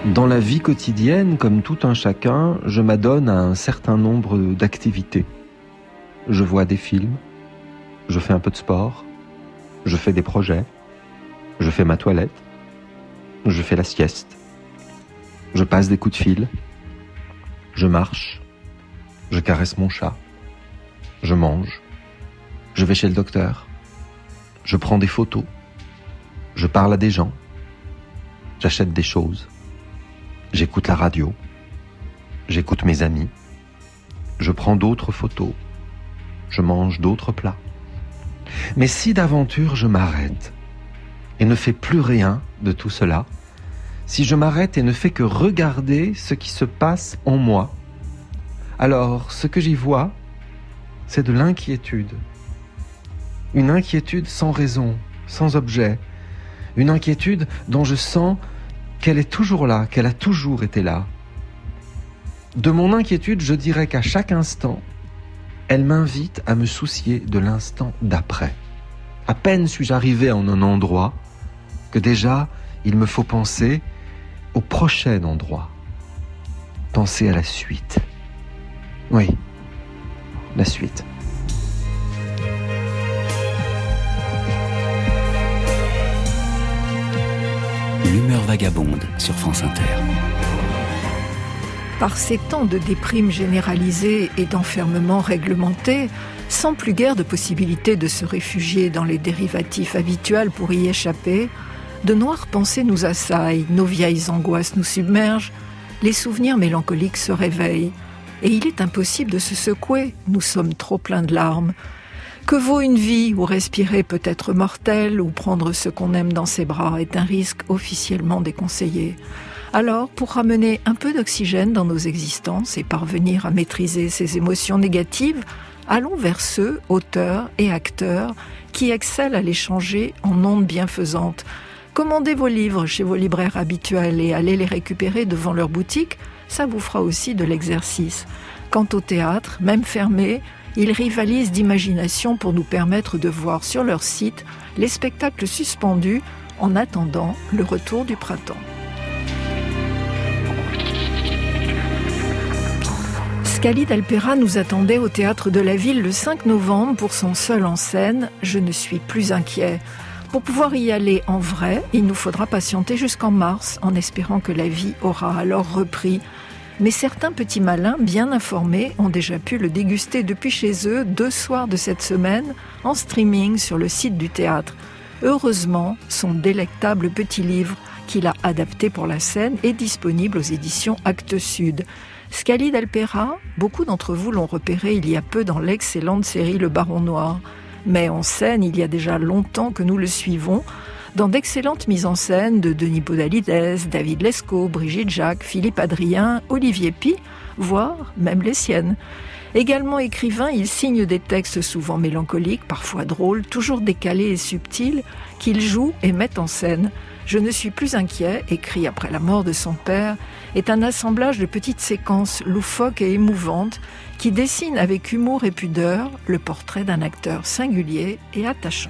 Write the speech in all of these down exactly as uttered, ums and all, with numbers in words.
Dans la vie quotidienne, comme tout un chacun, je m'adonne à un certain nombre d'activités. Je vois des films, je fais un peu de sport, je fais des projets, je fais ma toilette, je fais la sieste, je passe des coups de fil, je marche, je caresse mon chat, je mange, je vais chez le docteur, je prends des photos, je parle à des gens, j'achète des choses, j'écoute la radio, j'écoute mes amis, je prends d'autres photos, je mange d'autres plats. Mais si d'aventure je m'arrête et ne fais plus rien de tout cela, si je m'arrête et ne fais que regarder ce qui se passe en moi, alors ce que j'y vois, c'est de l'inquiétude. Une inquiétude sans raison, sans objet. Une inquiétude dont je sens qu'elle est toujours là, qu'elle a toujours été là. De mon inquiétude, je dirais qu'à chaque instant, elle m'invite à me soucier de l'instant d'après. À peine suis-je arrivé en un endroit que déjà, il me faut penser au prochain endroit. Penser à la suite. Oui, la suite. L'humeur vagabonde sur France Inter. Par ces temps de déprime généralisée et d'enfermement réglementé, sans plus guère de possibilité de se réfugier dans les dérivatifs habituels pour y échapper, de noires pensées nous assaillent, nos vieilles angoisses nous submergent, les souvenirs mélancoliques se réveillent, et il est impossible de se secouer, nous sommes trop pleins de larmes. Que vaut une vie où respirer peut être mortel, ou prendre ce qu'on aime dans ses bras est un risque officiellement déconseillé. Alors, pour ramener un peu d'oxygène dans nos existences et parvenir à maîtriser ces émotions négatives, allons vers ceux, auteurs et acteurs, qui excellent à les changer en ondes bienfaisantes. Commandez vos livres chez vos libraires habituels et allez les récupérer devant leur boutique, ça vous fera aussi de l'exercice. Quant au théâtre, même fermé, ils rivalisent d'imagination pour nous permettre de voir sur leur site les spectacles suspendus en attendant le retour du printemps. Scali Dalpera nous attendait au Théâtre de la Ville le cinq novembre pour son seul en scène « Je ne suis plus inquiet ». Pour pouvoir y aller en vrai, il nous faudra patienter jusqu'en mars en espérant que la vie aura alors repris. Mais certains petits malins bien informés ont déjà pu le déguster depuis chez eux deux soirs de cette semaine en streaming sur le site du théâtre. Heureusement, son délectable petit livre qu'il a adapté pour la scène est disponible aux éditions Actes Sud. Scali Dalpera, beaucoup d'entre vous l'ont repéré il y a peu dans l'excellente série Le Baron Noir. Mais en scène, il y a déjà longtemps que nous le suivons, dans d'excellentes mises en scène de Denis Podalides, David Lescaut, Brigitte Jacques, Philippe Adrien, Olivier Py, voire même les siennes. Également écrivain, il signe des textes souvent mélancoliques, parfois drôles, toujours décalés et subtils, qu'il joue et met en scène. « Je ne suis plus inquiet », écrit après la mort de son père, est un assemblage de petites séquences loufoques et émouvantes qui dessinent avec humour et pudeur le portrait d'un acteur singulier et attachant.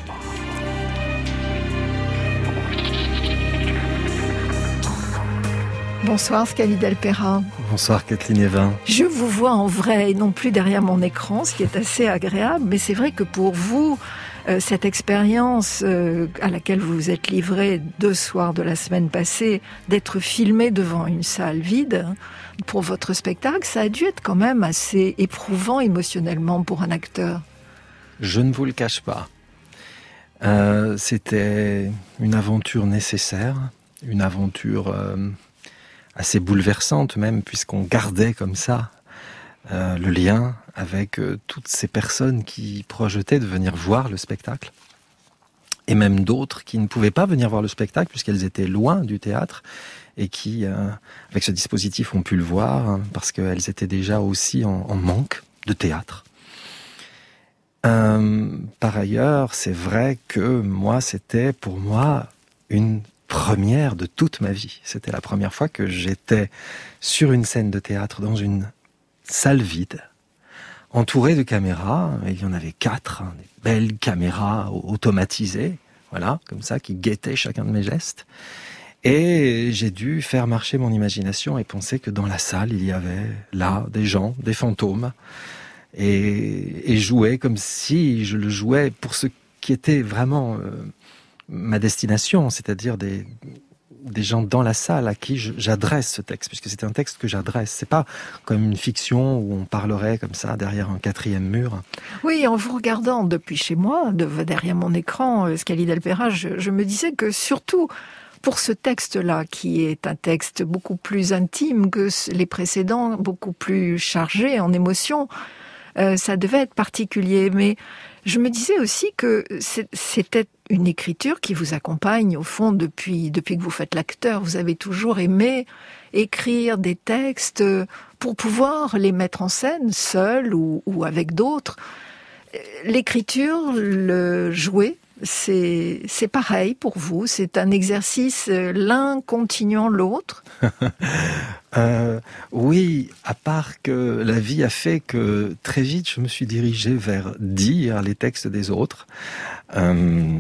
Bonsoir Scali Dalpera. Bonsoir Kathleen Evin. Je vous vois en vrai et non plus derrière mon écran, ce qui est assez agréable, mais c'est vrai que pour vous, euh, cette expérience euh, à laquelle vous vous êtes livré deux soirs de la semaine passée, d'être filmé devant une salle vide, pour votre spectacle, ça a dû être quand même assez éprouvant émotionnellement pour un acteur. Je ne vous le cache pas. Euh, c'était une aventure nécessaire, une aventure... Euh... assez bouleversante même, puisqu'on gardait comme ça euh, le lien avec euh, toutes ces personnes qui projetaient de venir voir le spectacle, et même d'autres qui ne pouvaient pas venir voir le spectacle puisqu'elles étaient loin du théâtre et qui, euh, avec ce dispositif, ont pu le voir hein, parce qu'elles étaient déjà aussi en, en manque de théâtre. Euh, par ailleurs, c'est vrai que moi, c'était pour moi une première de toute ma vie. C'était la première fois que j'étais sur une scène de théâtre dans une salle vide, entouré de caméras. Il y en avait quatre, hein, des belles caméras automatisées, voilà, comme ça, qui guettaient chacun de mes gestes. Et j'ai dû faire marcher mon imagination et penser que dans la salle, il y avait là des gens, des fantômes, et, et jouer comme si je le jouais pour ce qui était vraiment euh, ma destination, c'est-à-dire des, des gens dans la salle à qui je, j'adresse ce texte, puisque c'est un texte que j'adresse. C'est pas comme une fiction où on parlerait comme ça derrière un quatrième mur. Oui, en vous regardant depuis chez moi, de, derrière mon écran, Scalide Alpera, je, je me disais que surtout pour ce texte-là, qui est un texte beaucoup plus intime que les précédents, beaucoup plus chargé en émotions, euh, ça devait être particulier. Mais je me disais aussi que c'était une écriture qui vous accompagne au fond depuis, depuis que vous faites l'acteur. Vous avez toujours aimé écrire des textes pour pouvoir les mettre en scène, seul ou, ou avec d'autres. L'écriture, le jouer, c'est, c'est pareil pour vous. C'est un exercice, l'un continuant l'autre. euh, oui, à part que la vie a fait que très vite, je me suis dirigé vers dire les textes des autres. Euh,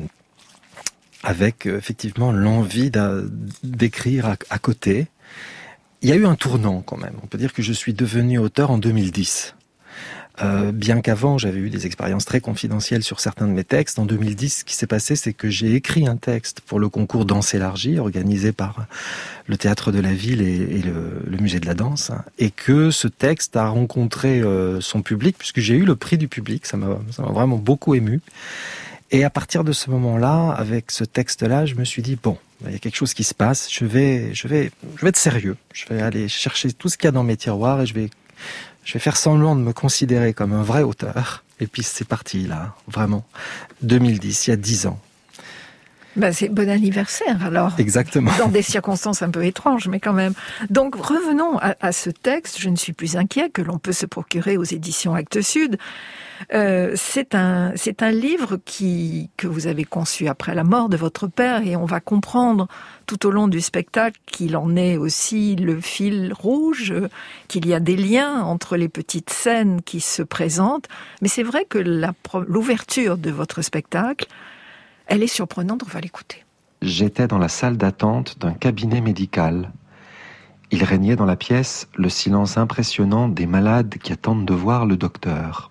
avec effectivement l'envie d'écrire à, à côté. Il y a eu un tournant quand même. On peut dire que je suis devenu auteur en deux mille dix. Euh, bien qu'avant, j'avais eu des expériences très confidentielles sur certains de mes textes. En deux mille dix, ce qui s'est passé, c'est que j'ai écrit un texte pour le concours Danse élargie, organisé par le Théâtre de la Ville et, et le, le Musée de la Danse, et que ce texte a rencontré euh, son public, puisque j'ai eu le prix du public. Ça m'a, ça m'a vraiment beaucoup ému. Et à partir de ce moment-là, avec ce texte-là, je me suis dit, bon, il y a quelque chose qui se passe, je vais, je vais, je vais être sérieux. Je vais aller chercher tout ce qu'il y a dans mes tiroirs et je vais, je vais faire semblant de me considérer comme un vrai auteur. Et puis c'est parti, là, vraiment. deux mille dix, il y a dix ans. Ben c'est bon anniversaire, alors. Exactement. Dans des circonstances un peu étranges, mais quand même. Donc, revenons à, à ce texte, Je ne suis plus inquiet, que l'on peut se procurer aux éditions Actes Sud. Euh, c'est un, c'est un livre qui, que vous avez conçu après la mort de votre père, et on va comprendre tout au long du spectacle qu'il en est aussi le fil rouge, qu'il y a des liens entre les petites scènes qui se présentent. Mais c'est vrai que la, l'ouverture de votre spectacle, elle est surprenante, on va l'écouter. J'étais dans la salle d'attente d'un cabinet médical. Il régnait dans la pièce le silence impressionnant des malades qui attendent de voir le docteur.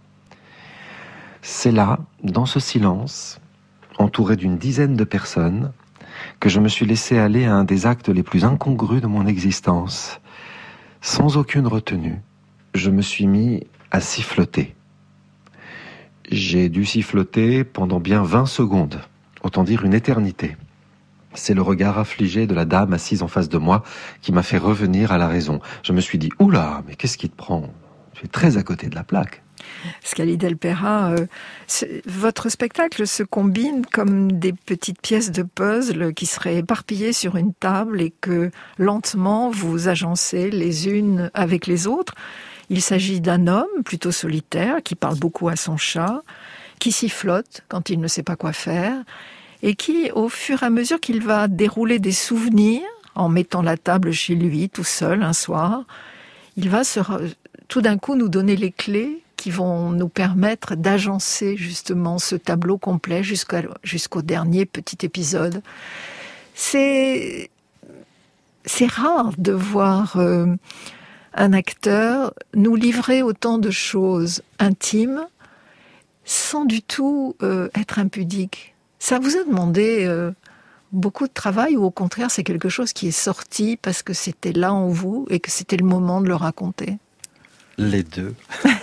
C'est là, dans ce silence, entouré d'une dizaine de personnes, que je me suis laissé aller à un des actes les plus incongrus de mon existence. Sans aucune retenue, je me suis mis à siffloter. J'ai dû siffloter pendant bien vingt secondes. Autant dire une éternité. C'est le regard affligé de la dame assise en face de moi qui m'a fait revenir à la raison. Je me suis dit, oula, mais qu'est-ce qui te prend ? Tu es très à côté de la plaque. Scalide Alpera, euh, votre spectacle se combine comme des petites pièces de puzzle qui seraient éparpillées sur une table et que lentement vous agencez les unes avec les autres. Il s'agit d'un homme plutôt solitaire qui parle beaucoup à son chat, qui sifflote quand il ne sait pas quoi faire, et qui, au fur et à mesure qu'il va dérouler des souvenirs, en mettant la table chez lui, tout seul, un soir, il va se, tout d'un coup nous donner les clés qui vont nous permettre d'agencer justement ce tableau complet jusqu'à, jusqu'au dernier petit épisode. C'est, c'est rare de voir euh, un acteur nous livrer autant de choses intimes sans du tout euh, être impudique. Ça vous a demandé euh, beaucoup de travail ou au contraire c'est quelque chose qui est sorti parce que c'était là en vous et que c'était le moment de le raconter ? Les deux.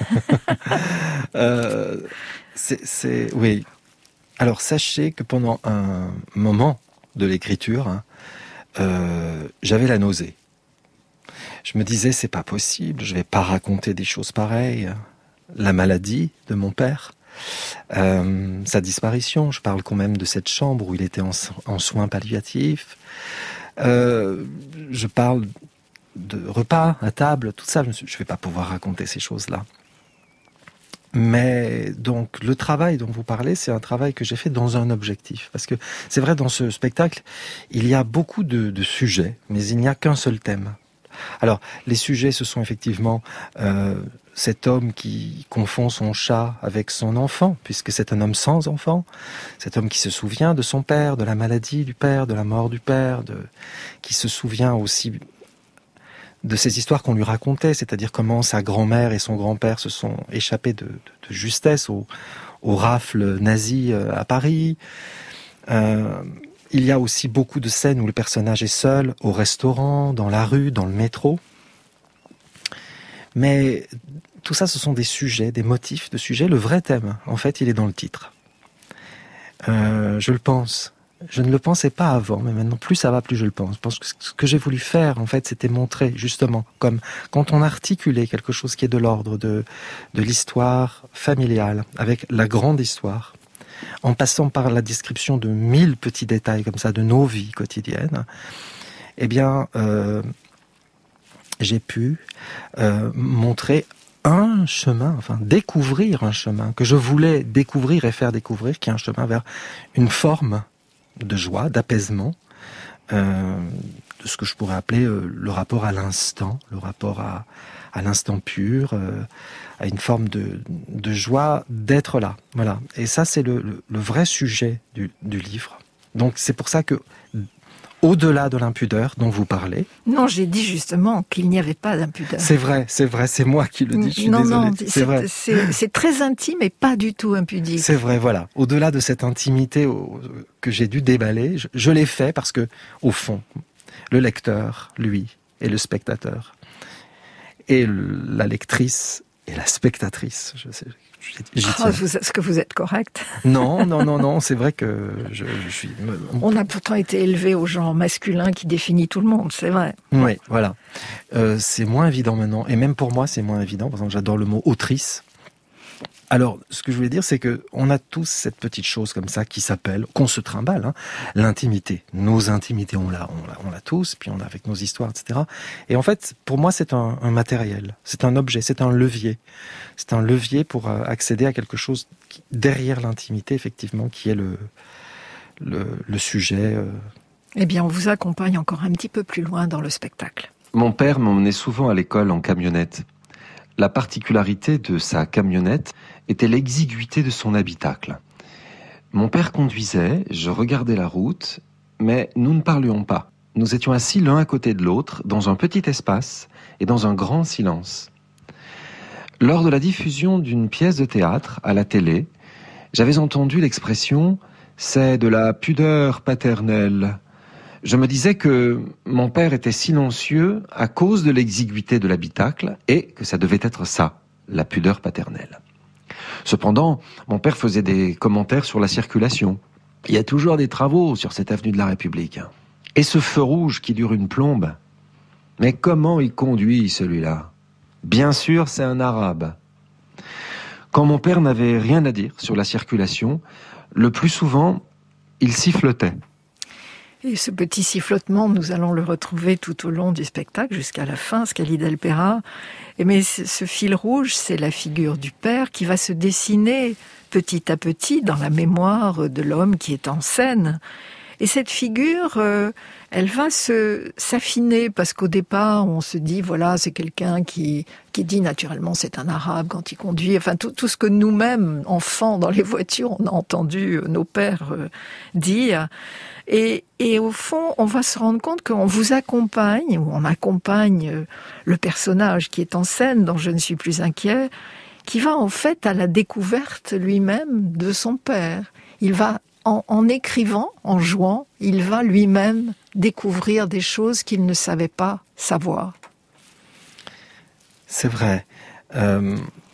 euh, c'est, c'est, oui. Alors sachez que pendant un moment de l'écriture, hein, euh, j'avais la nausée. Je me disais c'est pas possible, je vais pas raconter des choses pareilles. La maladie de mon père. Euh, sa disparition, je parle quand même de cette chambre où il était en, en soins palliatifs. Euh, je parle de repas à table, tout ça. Je ne vais pas pouvoir raconter ces choses-là. Mais donc le travail dont vous parlez, c'est un travail que j'ai fait dans un objectif. Parce que c'est vrai, dans ce spectacle, il y a beaucoup de, de sujets, mais il n'y a qu'un seul thème. Alors, les sujets, ce sont effectivement euh, cet homme qui confond son chat avec son enfant, puisque c'est un homme sans enfant, cet homme qui se souvient de son père, de la maladie du père, de la mort du père, de, qui se souvient aussi de ces histoires qu'on lui racontait, c'est-à-dire comment sa grand-mère et son grand-père se sont échappés de, de, de justesse au, au rafle nazi à Paris. Euh, il y a aussi beaucoup de scènes où le personnage est seul, au restaurant, dans la rue, dans le métro. Mais tout ça, ce sont des sujets, des motifs de sujets. Le vrai thème, en fait, il est dans le titre. Euh, je le pense. Je ne le pensais pas avant, mais maintenant, plus ça va, plus je le pense. Je pense que ce que j'ai voulu faire, en fait, c'était montrer, justement, comme quand on articulait quelque chose qui est de l'ordre de, de l'histoire familiale, avec la grande histoire, en passant par la description de mille petits détails comme ça, de nos vies quotidiennes, eh bien, euh, j'ai pu euh, montrer un chemin, enfin, découvrir un chemin que je voulais découvrir et faire découvrir, qui est un chemin vers une forme de joie, d'apaisement, euh, de ce que je pourrais appeler euh, le rapport à l'instant, le rapport à, à l'instant pur, euh, à une forme de, de joie d'être là. Voilà. Et ça, c'est le, le, le vrai sujet du, du livre. Donc c'est pour ça que, au-delà de l'impudeur dont vous parlez... Non, j'ai dit justement qu'il n'y avait pas d'impudeur. C'est vrai, c'est vrai, c'est moi qui le dis, je suis non, désolé. Non, c'est, c'est, vrai. C'est, c'est très intime et pas du tout impudique. C'est vrai, voilà. Au-delà de cette intimité au, que j'ai dû déballer, je, je l'ai fait parce que, au fond, le lecteur, lui, et le spectateur, et le, la lectrice et la spectatrice, je sais... J'y oh, vous, est-ce que vous êtes correct? Non, non, non, non, c'est vrai que je, je suis... On a pourtant été élevé au genre masculin qui définit tout le monde, c'est vrai. Oui, voilà. Euh, c'est moins évident maintenant, et même pour moi, c'est moins évident. Par exemple, j'adore le mot autrice. Alors, ce que je voulais dire, c'est que on a tous cette petite chose comme ça qui s'appelle, qu'on se trimballe, hein, l'intimité. Nos intimités, on l'a, on l'a, on l'a tous, puis on a avec nos histoires, et cetera. Et en fait, pour moi, c'est un, un matériel, c'est un objet, c'est un levier. C'est un levier pour accéder à quelque chose qui, derrière l'intimité, effectivement, qui est le, le, le sujet. Euh... Eh bien, on vous accompagne encore un petit peu plus loin dans le spectacle. Mon père m'emmenait souvent à l'école en camionnette. La particularité de sa camionnette était l'exiguïté de son habitacle. Mon père conduisait, je regardais la route, mais nous ne parlions pas. Nous étions assis l'un à côté de l'autre, dans un petit espace et dans un grand silence. Lors de la diffusion d'une pièce de théâtre à la télé, j'avais entendu l'expression « c'est de la pudeur paternelle ». Je me disais que mon père était silencieux à cause de l'exiguïté de l'habitacle et que ça devait être ça, la pudeur paternelle. Cependant, mon père faisait des commentaires sur la circulation. Il y a toujours des travaux sur cette avenue de la République. Et ce feu rouge qui dure une plombe, mais comment il conduit celui-là ? Bien sûr, c'est un arabe. Quand mon père n'avait rien à dire sur la circulation, le plus souvent, il sifflotait. Et ce petit sifflotement, nous allons le retrouver tout au long du spectacle, jusqu'à la fin, Scali del Pera. Et mais ce fil rouge, c'est la figure du père qui va se dessiner petit à petit dans la mémoire de l'homme qui est en scène. Et cette figure, euh, elle va se s'affiner parce qu'au départ, on se dit voilà, c'est quelqu'un qui qui dit naturellement c'est un arabe quand il conduit. Enfin tout tout ce que nous-mêmes enfants dans les voitures, on a entendu nos pères euh, dire. Et et au fond, on va se rendre compte qu'on vous accompagne ou on accompagne le personnage qui est en scène dont je ne suis plus inquiet, qui va en fait à la découverte lui-même de son père. Il va En, en écrivant, en jouant, il va lui-même découvrir des choses qu'il ne savait pas savoir. C'est vrai. Euh,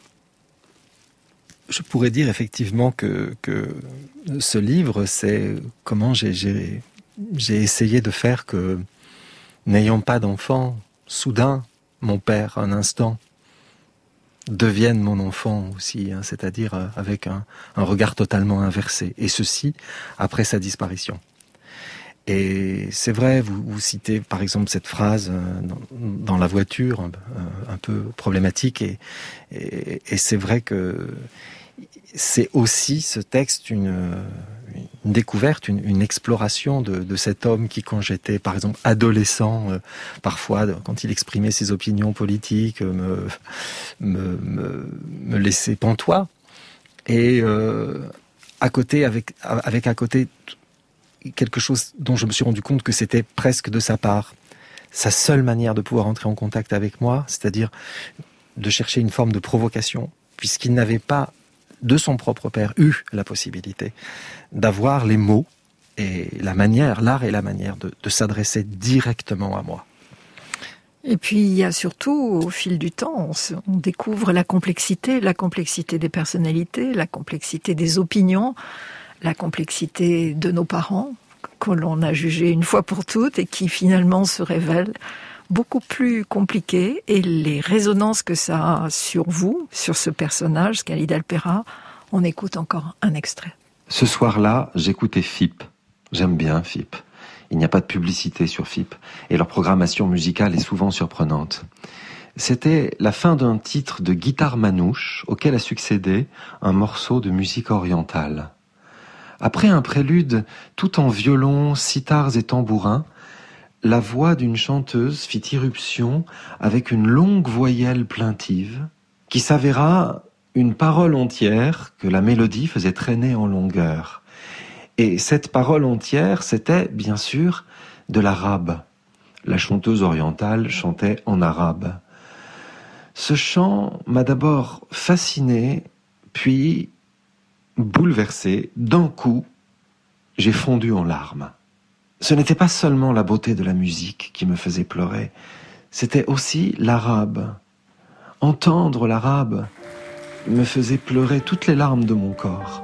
je pourrais dire effectivement que, que ce livre, c'est comment j'ai, j'ai, j'ai essayé de faire que, n'ayant pas d'enfant, soudain, mon père, un instant, devienne mon enfant aussi, hein, c'est-à-dire euh, avec un, un regard totalement inversé, et ceci après sa disparition. Et c'est vrai, vous, vous citez par exemple cette phrase euh, dans, dans la voiture, un, un peu problématique, et, et, et c'est vrai que c'est aussi ce texte une, une découverte, une, une exploration de, de cet homme qui, quand j'étais par exemple adolescent, euh, parfois quand il exprimait ses opinions politiques, me, me, me, me laissait pantois. Et euh, à côté, avec, avec à côté quelque chose dont je me suis rendu compte que c'était presque de sa part. Sa seule manière de pouvoir entrer en contact avec moi, c'est-à-dire de chercher une forme de provocation, puisqu'il n'avait pas, de son propre père, eu la possibilité d'avoir les mots et la manière, l'art et la manière de, de s'adresser directement à moi. Et puis il y a surtout, au fil du temps, on, se, on découvre la complexité, la complexité des personnalités, la complexité des opinions, la complexité de nos parents, que l'on a jugé une fois pour toutes et qui finalement se révèlent beaucoup plus compliquées, et les résonances que ça a sur vous, sur ce personnage, Khalid Alpera, on écoute encore un extrait. Ce soir-là, j'écoutais F I P. J'aime bien F I P. Il n'y a pas de publicité sur F I P, et leur programmation musicale est souvent surprenante. C'était la fin d'un titre de guitare manouche auquel a succédé un morceau de musique orientale. Après un prélude tout en violon, sitars et tambourins, la voix d'une chanteuse fit irruption avec une longue voyelle plaintive qui s'avéra une parole entière que la mélodie faisait traîner en longueur. Et cette parole entière, c'était bien sûr de l'arabe. La chanteuse orientale chantait en arabe. Ce chant m'a d'abord fasciné, puis bouleversé. D'un coup, j'ai fondu en larmes. Ce n'était pas seulement la beauté de la musique qui me faisait pleurer, c'était aussi l'arabe. Entendre l'arabe me faisait pleurer toutes les larmes de mon corps.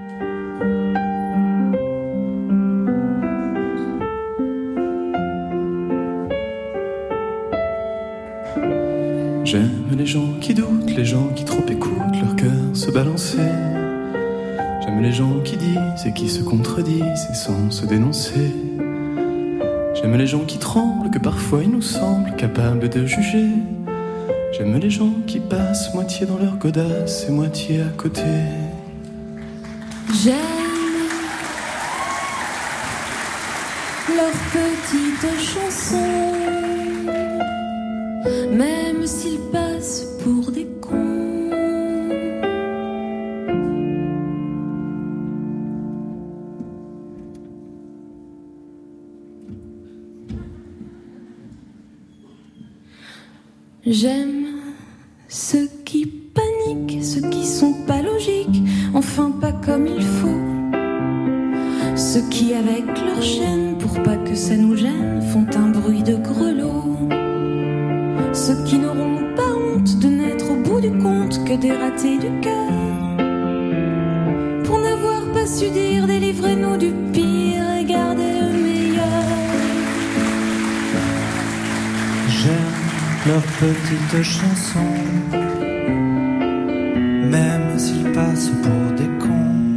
J'aime les gens qui doutent, les gens qui trop écoutent leur cœur se balancer. J'aime les gens qui disent et qui se contredisent et sans se dénoncer. J'aime les gens qui tremblent, que parfois ils nous semblent capables de juger. J'aime les gens qui passent moitié dans leur godasse et moitié à côté. J'aime leurs petites chansons, même s'ils passent pour des cons. J'aime ceux qui paniquent, ceux qui sont pas logiques, enfin pas comme il faut. Ceux qui avec leur chaîne, pour pas que ça nous gêne, font un bruit de grelot. Ceux qui n'auront pas honte de n'être au bout du compte que des ratés du cœur. Pour n'avoir pas su dire, délivrez-nous du pire et gardez le meilleur. J'aime leurs petites chansons, même s'ils passent pour des cons.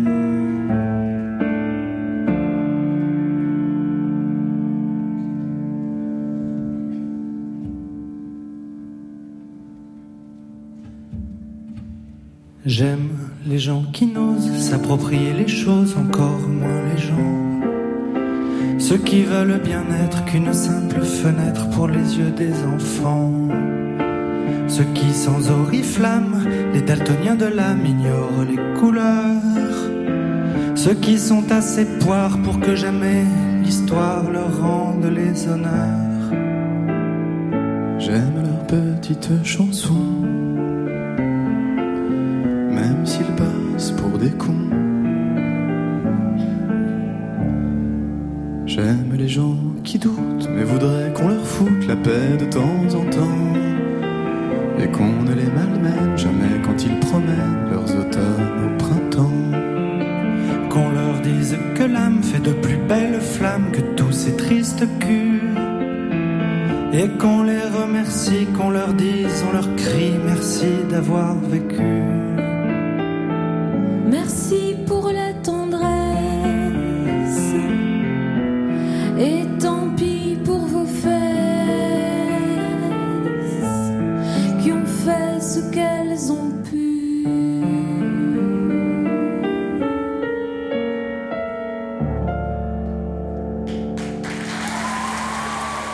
J'aime les gens qui n'osent s'approprier les choses, encore moins les gens. Ceux qui veulent bien être qu'une simple fenêtre pour les yeux des enfants. Ceux qui sans oriflamme, les daltoniens de l'âme, ignorent les couleurs. Ceux qui sont assez poires pour que jamais l'histoire leur rende les honneurs. J'aime leurs petites chansons, même s'ils passent pour des cons. J'aime les gens qui doutent, mais voudraient qu'on leur foute la paix de temps en temps, et qu'on ne les malmène jamais quand ils promènent leurs automnes au printemps. Qu'on leur dise que l'âme fait de plus belles flammes que tous ces tristes culs, et qu'on les remercie, qu'on leur dise, on leur crie merci d'avoir vécu. Merci pour la tendresse, et tant pis pour vos fesses qui ont fait ce qu'elles ont pu.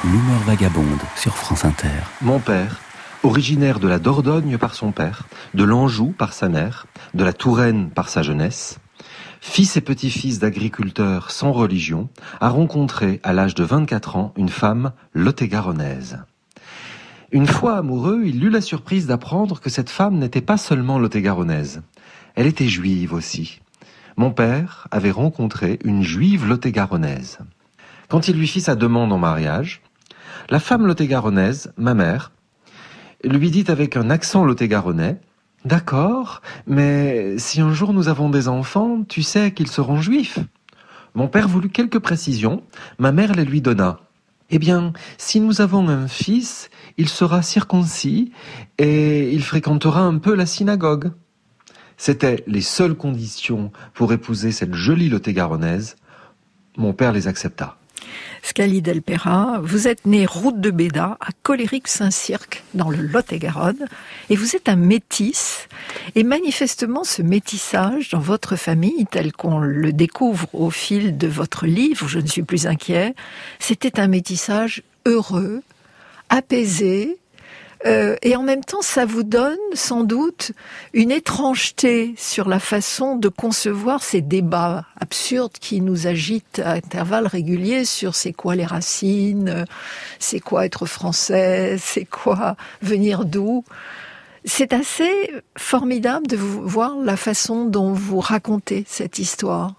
L'humeur vagabonde sur France Inter. Mon père, originaire de la Dordogne par son père, de l'Anjou par sa mère, de la Touraine par sa jeunesse, fils et petit-fils d'agriculteurs sans religion, a rencontré à l'âge de vingt-quatre ans une femme lot-et-garonnaise. Une fois amoureux, il eut la surprise d'apprendre que cette femme n'était pas seulement lot-et-garonnaise. Elle était juive aussi. Mon père avait rencontré une juive lot-et-garonnaise. Quand il lui fit sa demande en mariage, la femme lot-et-garonnaise, ma mère, lui dit avec un accent lot-et-garonnais « D'accord, mais si un jour nous avons des enfants, tu sais qu'ils seront juifs ?» Mon père voulut quelques précisions, ma mère les lui donna. « Eh bien, si nous avons un fils, il sera circoncis et il fréquentera un peu la synagogue. » C'étaient les seules conditions pour épouser cette jolie lot-et-garonnaise. Mon père les accepta. Scali Delpera, vous êtes né route de Béda, à Coléric-Saint-Cirque, dans le Lot-et-Garonne, et vous êtes un métis. Et manifestement, ce métissage dans votre famille, tel qu'on le découvre au fil de votre livre, Je ne suis plus inquiet, c'était un métissage heureux, apaisé, Euh, et en même temps, ça vous donne sans doute une étrangeté sur la façon de concevoir ces débats absurdes qui nous agitent à intervalles réguliers sur c'est quoi les racines, c'est quoi être français, c'est quoi venir d'où. C'est assez formidable de vous voir la façon dont vous racontez cette histoire.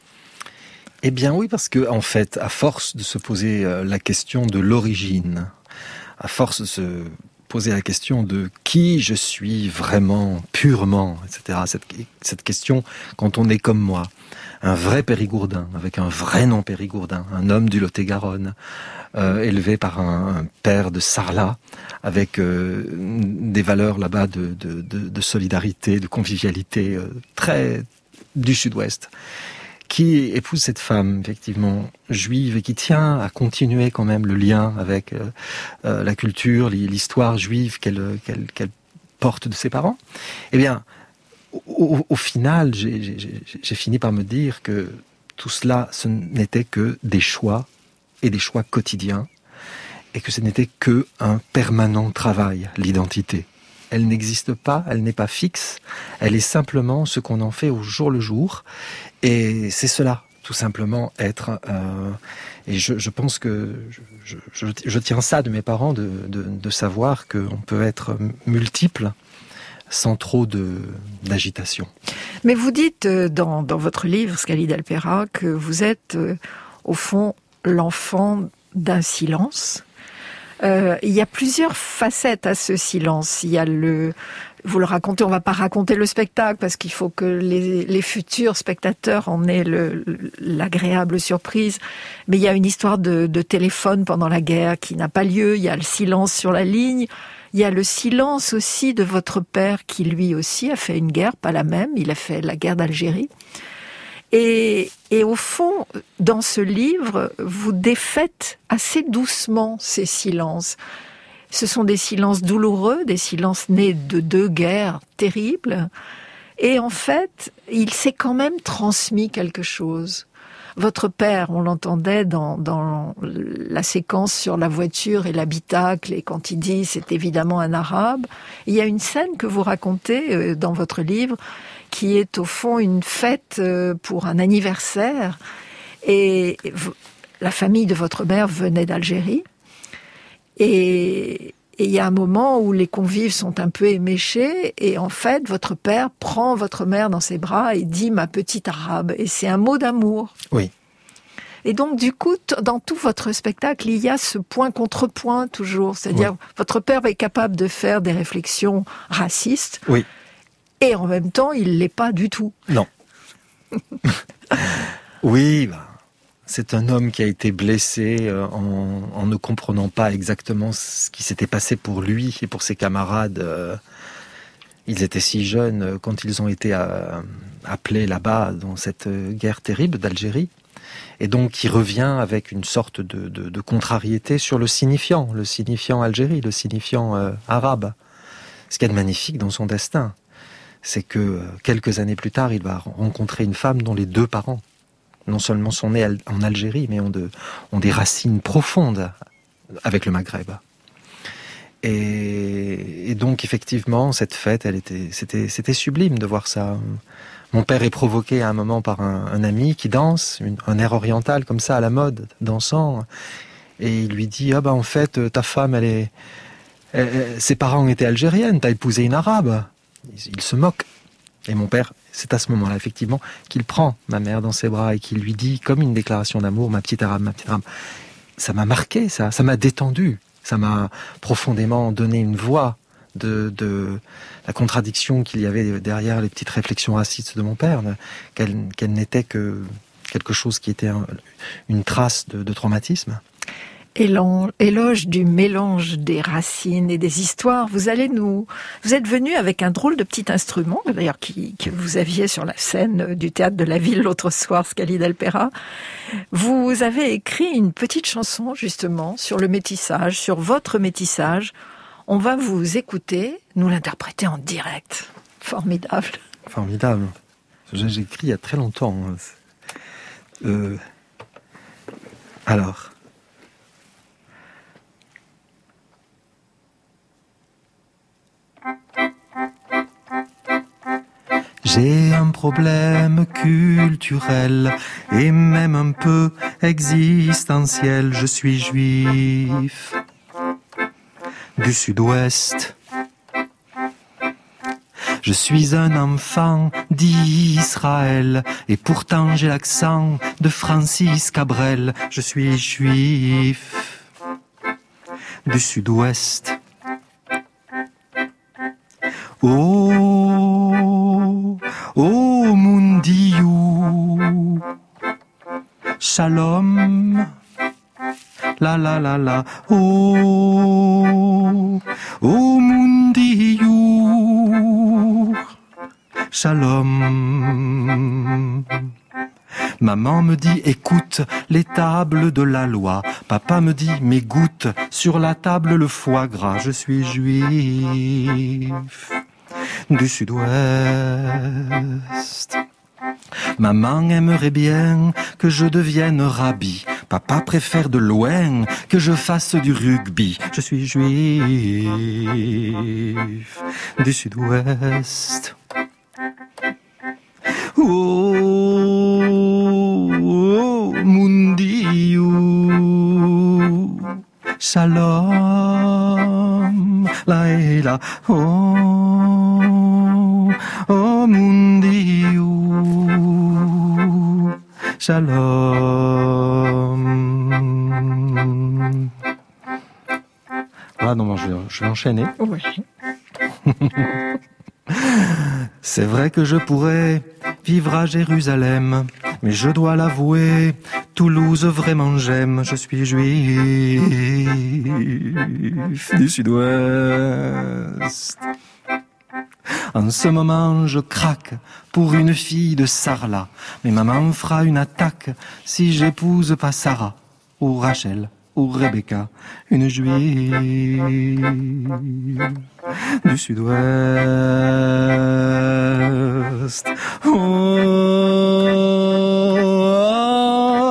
Eh bien oui, parce que en fait, à force de se poser la question de l'origine, à force de se poser la question de qui je suis vraiment, purement, et cetera. Cette, cette question, quand on est comme moi, un vrai Périgourdin, avec un vrai nom Périgourdin, un homme du Lot-et-Garonne, euh, élevé par un, un père de Sarlat, avec euh, des valeurs là-bas de, de, de, de solidarité, de convivialité, euh, très du Sud-Ouest, qui épouse cette femme, effectivement, juive, et qui tient à continuer quand même le lien avec euh, euh, la culture, l'histoire juive qu'elle, qu'elle, qu'elle porte de ses parents. Eh bien, au, au final, j'ai, j'ai, j'ai fini par me dire que tout cela, ce n'était que des choix, et des choix quotidiens, et que ce n'était que un permanent travail, l'identité. Elle n'existe pas, elle n'est pas fixe, elle est simplement ce qu'on en fait au jour le jour. Et c'est cela, tout simplement, être... Euh, et je, je pense que je, je, je tiens ça de mes parents, de, de, de savoir qu'on peut être multiple sans trop de, d'agitation. Mais vous dites dans, dans votre livre, Scali Delpera, que vous êtes, euh, au fond, l'enfant d'un silence. Euh, il y a plusieurs facettes à ce silence. Il y a le, vous le racontez, on va pas raconter le spectacle parce qu'il faut que les, les futurs spectateurs en aient le, l'agréable surprise. Mais il y a une histoire de, de téléphone pendant la guerre qui n'a pas lieu. Il y a le silence sur la ligne. Il y a le silence aussi de votre père qui lui aussi a fait une guerre, pas la même. Il a fait la guerre d'Algérie. Et, et au fond, dans ce livre, vous défaites assez doucement ces silences. Ce sont des silences douloureux, des silences nés de deux guerres terribles. Et en fait, il s'est quand même transmis quelque chose. Votre père, on l'entendait dans, dans la séquence sur la voiture et l'habitacle, et quand il dit c'est évidemment un arabe. Il y a une scène que vous racontez dans votre livre qui est au fond une fête pour un anniversaire. Et la famille de votre mère venait d'Algérie. Et il y a un moment où les convives sont un peu éméchés. Et en fait, votre père prend votre mère dans ses bras et dit « ma petite arabe ». Et c'est un mot d'amour. Oui. Et donc, du coup, t- dans tout votre spectacle, il y a ce point contre-point toujours. C'est-à-dire, oui. Votre père est capable de faire des réflexions racistes. Oui. Et en même temps, il ne l'est pas du tout. Non. Oui, bah, c'est un homme qui a été blessé en, en ne comprenant pas exactement ce qui s'était passé pour lui et pour ses camarades. Ils étaient si jeunes quand ils ont été à, appelés là-bas dans cette guerre terrible d'Algérie. Et donc, il revient avec une sorte de, de, de contrariété sur le signifiant, le signifiant Algérie, le signifiant euh, arabe. Ce qu'il y a de magnifique dans son destin, c'est que quelques années plus tard, il va rencontrer une femme dont les deux parents, non seulement sont nés en Algérie, mais ont, de, ont des racines profondes avec le Maghreb. Et, et donc effectivement, cette fête, elle était, c'était, c'était sublime de voir ça. Mon père est provoqué à un moment par un, un ami qui danse, une, un air oriental comme ça à la mode, dansant, et il lui dit ah ben en fait ta femme elle est, elle, ses parents étaient algériennes, t'as épousé une arabe. Il, il se moque. Et mon père, c'est à ce moment-là effectivement qu'il prend ma mère dans ses bras et qu'il lui dit comme une déclaration d'amour, ma petite arabe, ma petite arabe. Ça m'a marqué, ça, ça m'a détendu. Ça m'a profondément donné une voix de, de la contradiction qu'il y avait derrière les petites réflexions racistes de mon père, qu'elle, qu'elle n'était que quelque chose qui était un, une trace de, de traumatisme. Éloge du mélange des racines et des histoires. Vous allez nous, vous êtes venu avec un drôle de petit instrument, d'ailleurs qui, que vous aviez sur la scène du théâtre de la Ville l'autre soir, Scali d'Alpera. Vous avez écrit une petite chanson justement sur le métissage, sur votre métissage. On va vous écouter, nous l'interpréter en direct. Formidable. Formidable. J'ai écrit il y a très longtemps. Euh... Alors. J'ai un problème culturel et même un peu existentiel. Je suis juif du sud-ouest. Je suis un enfant d'Israël et pourtant j'ai l'accent de Francis Cabrel. Je suis juif du sud-ouest. Oh, oh Mundiou, Shalom, la la la la, oh, oh Mundiou, Shalom. Maman me dit, écoute les tables de la loi. Papa me dit, mais goûte sur la table le foie gras. Je suis juif du sud-ouest. Maman aimerait bien que je devienne rabbi. Papa préfère de loin que je fasse du rugby. Je suis juif du sud-ouest. Oh, oh Mundiou, Shalom, laïla, oh, oh Mundiou, Shalom. Voilà, non, je, je vais enchaîner. Oui. C'est vrai que je pourrais vivre à Jérusalem, mais je dois l'avouer, Toulouse vraiment j'aime. Je suis juif du sud-ouest. En ce moment je craque pour une fille de Sarlat, mais maman fera une attaque si j'épouse pas Sarah ou Rachel ou Rebecca, une juive du sud-ouest. Oh,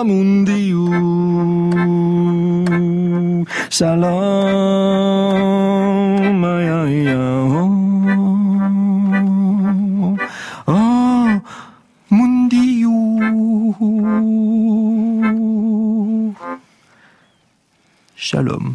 Mundiou, Shalom, ya, ya, oh, oh, Mundiou, Shalom.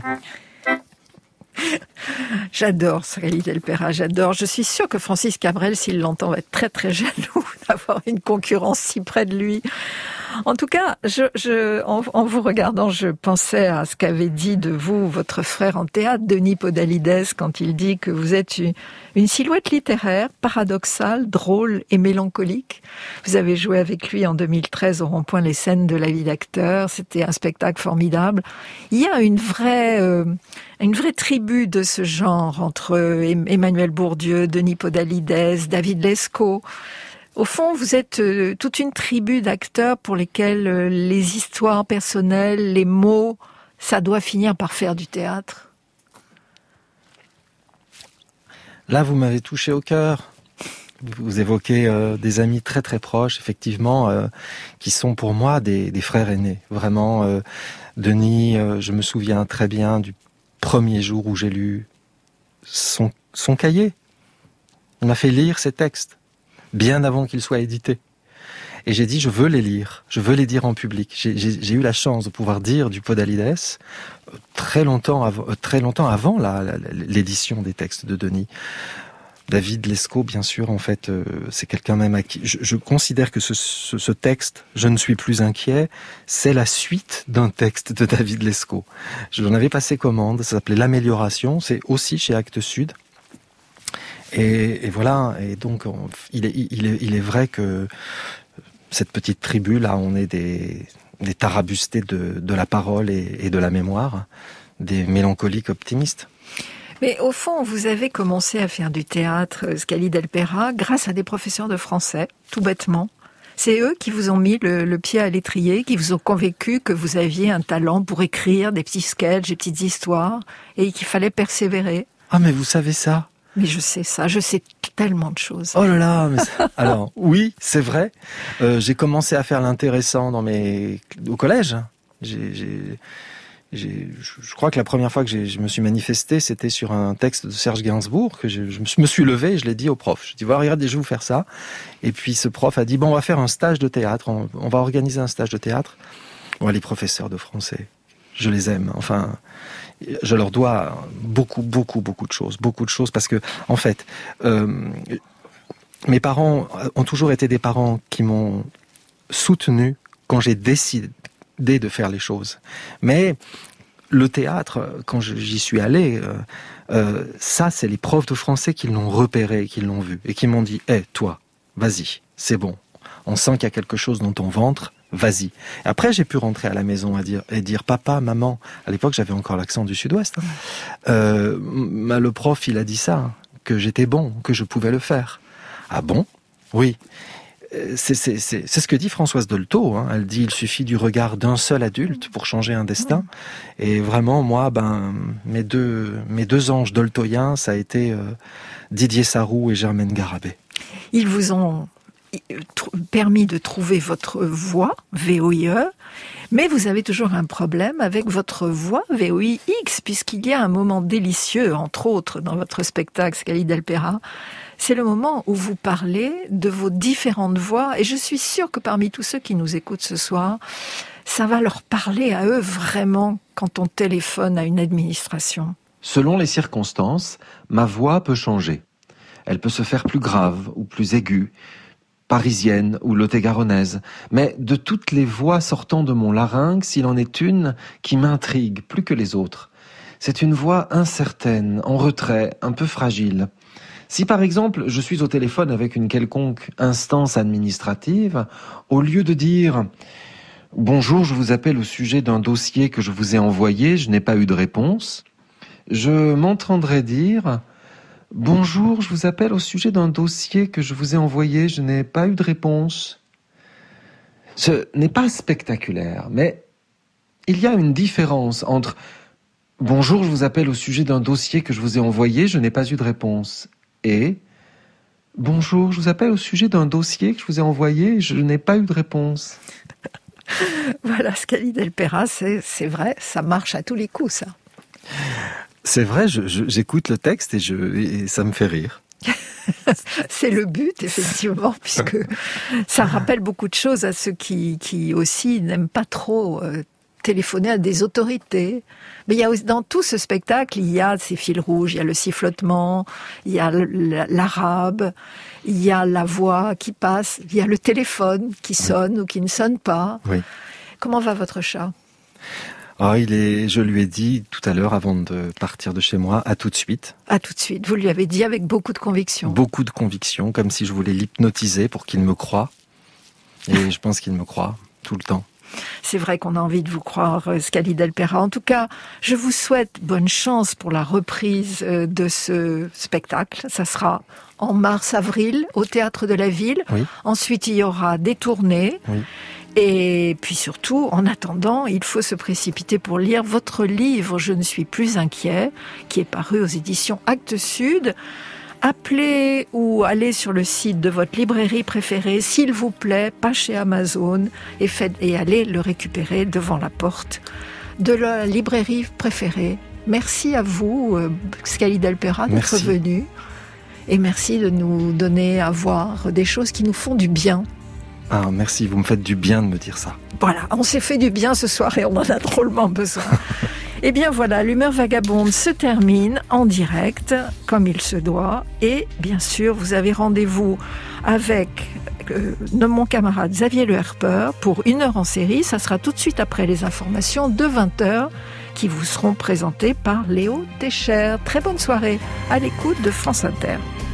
J'adore Scali d'Alpera, j'adore. Je suis sûre que Francis Cabrel, s'il l'entend, va être très très jaloux d'avoir une concurrence si près de lui. En tout cas, je, je, en, en vous regardant, je pensais à ce qu'avait dit de vous votre frère en théâtre, Denis Podalides, quand il dit que vous êtes une, une silhouette littéraire, paradoxale, drôle et mélancolique. Vous avez joué avec lui en deux mille treize au Rond-Point Les Scènes de la vie d'acteur. C'était un spectacle formidable. Il y a une vraie, euh, une vraie tribu de ce genre entre Emmanuel Bourdieu, Denis Podalides, David Lescaut. Au fond, vous êtes euh, toute une tribu d'acteurs pour lesquels euh, les histoires personnelles, les mots, ça doit finir par faire du théâtre. Là, vous m'avez touché au cœur. Vous évoquez euh, des amis très très proches, effectivement, euh, qui sont pour moi des, des frères aînés. Vraiment, euh, Denis, euh, je me souviens très bien du premier jour où j'ai lu son, son cahier. Il m'a fait lire ses textes, bien avant qu'ils soient édités. Et j'ai dit, je veux les lire, je veux les dire en public. J'ai, j'ai, j'ai eu la chance de pouvoir dire du Podalides très longtemps, av- très longtemps avant la, la, l'édition des textes de Denis. David Lescaut, bien sûr, en fait, euh, c'est quelqu'un même à qui... Je, je considère que ce, ce, ce texte, « Je ne suis plus inquiet », c'est la suite d'un texte de David Lescaut. J'en avais passé commande, ça s'appelait « L'amélioration », c'est aussi chez Actes Sud. Et, et voilà, et donc, on, il, est, il, est, il est vrai que cette petite tribu, là, on est des, des tarabustés de, de la parole et, et de la mémoire, des mélancoliques optimistes. Mais au fond, vous avez commencé à faire du théâtre, Scali del Pera, grâce à des professeurs de français, tout bêtement. C'est eux qui vous ont mis le, le pied à l'étrier, qui vous ont convaincu que vous aviez un talent pour écrire des petits sketchs, des petites histoires, et qu'il fallait persévérer. Ah, mais vous savez ça ? Mais je sais ça, je sais tellement de choses. Oh là là, mais ça... alors oui, c'est vrai. Euh, j'ai commencé à faire l'intéressant dans mes au collège. J'ai, j'ai... J'ai, je crois que la première fois que j'ai, je me suis manifesté, c'était sur un texte de Serge Gainsbourg, que je, je me suis levé et je l'ai dit au prof. Je dis, voilà, regardez, je vais vous faire ça. Et puis ce prof a dit, bon, on va faire un stage de théâtre, on, on va organiser un stage de théâtre. Bon, les professeurs de français, je les aime. Enfin, je leur dois beaucoup, beaucoup, beaucoup de choses. Beaucoup de choses parce que, en fait, euh, mes parents ont toujours été des parents qui m'ont soutenu quand j'ai décidé de faire les choses. Mais le théâtre, quand j'y suis allé, euh, euh, ça, c'est les profs de français qui l'ont repéré, qui l'ont vu, et qui m'ont dit, hé, hey, toi, vas-y, c'est bon. On sent qu'il y a quelque chose dans ton ventre, vas-y. Après, j'ai pu rentrer à la maison et dire, et dire papa, maman. À l'époque, j'avais encore l'accent du sud-ouest. Hein. Euh, le prof, il a dit ça, que j'étais bon, que je pouvais le faire. Ah bon ? Oui. C'est, c'est, c'est, c'est ce que dit Françoise Dolto. Hein. Elle dit, il suffit du regard d'un seul adulte pour changer un destin. Et vraiment, moi, ben, mes deux, mes deux anges doltoiens, ça a été euh, Didier Sarrou et Germaine Garabé. Ils vous ont permis de trouver votre voix, V O I E, mais vous avez toujours un problème avec votre voix, V O I X, puisqu'il y a un moment délicieux, entre autres, dans votre spectacle, Scali del Pera. C'est le moment où vous parlez de vos différentes voix, et je suis sûre que parmi tous ceux qui nous écoutent ce soir, ça va leur parler à eux vraiment quand on téléphone à une administration. Selon les circonstances, ma voix peut changer. Elle peut se faire plus grave ou plus aiguë, parisienne ou lot-et-garonnaise, mais de toutes les voix sortant de mon larynx, il en est une qui m'intrigue plus que les autres. C'est une voix incertaine, en retrait, un peu fragile. Si par exemple, je suis au téléphone avec une quelconque instance administrative, au lieu de dire « Bonjour, je vous appelle au sujet d'un dossier que je vous ai envoyé, je n'ai pas eu de réponse », je m'entendrai dire « Bonjour, je vous appelle au sujet d'un dossier que je vous ai envoyé, je n'ai pas eu de réponse ». Ce n'est pas spectaculaire, mais il y a une différence entre « Bonjour, je vous appelle au sujet d'un dossier que je vous ai envoyé, je n'ai pas eu de réponse ». Et « Bonjour, je vous appelle au sujet d'un dossier que je vous ai envoyé, je n'ai pas eu de réponse. » Voilà, Scali del Pera, c'est, c'est vrai, ça marche à tous les coups, ça. C'est vrai, je, je, j'écoute le texte et, je, et ça me fait rire. C'est le but, effectivement, puisque ça rappelle beaucoup de choses à ceux qui, qui aussi n'aiment pas trop euh, téléphoner à des autorités. Mais il y a dans tout ce spectacle, il y a ces fils rouges, il y a le sifflotement, il y a l'arabe, il y a la voix qui passe, il y a le téléphone qui sonne ou qui ne sonne pas. Oui. Comment va votre chat ? Oh, il est, je lui ai dit tout à l'heure, avant de partir de chez moi, à tout de suite. À tout de suite. Vous lui avez dit avec beaucoup de conviction. Beaucoup de conviction, comme si je voulais l'hypnotiser pour qu'il me croie. Et je pense qu'il me croit tout le temps. C'est vrai qu'on a envie de vous croire, Scali del Pera. En tout cas, je vous souhaite bonne chance pour la reprise de ce spectacle. Ça sera en mars-avril au Théâtre de la Ville. Oui. Ensuite, il y aura des tournées. Oui. Et puis surtout, en attendant, il faut se précipiter pour lire votre livre « Je ne suis plus inquiet », qui est paru aux éditions Actes Sud. Appelez ou allez sur le site de votre librairie préférée, s'il vous plaît, pas chez Amazon, et, faites, et allez le récupérer devant la porte de la librairie préférée. Merci à vous, Scalie Alpera, d'être venu. Et merci de nous donner à voir des choses qui nous font du bien. Ah, merci, vous me faites du bien de me dire ça. Voilà, on s'est fait du bien ce soir et on en a drôlement besoin. Eh bien voilà, l'humeur vagabonde se termine en direct, comme il se doit. Et bien sûr, vous avez rendez-vous avec euh, mon camarade Xavier Le Herper pour une heure en série. Ça sera tout de suite après les informations de vingt heures qui vous seront présentées par Léo Técher. Très bonne soirée à l'écoute de France Inter.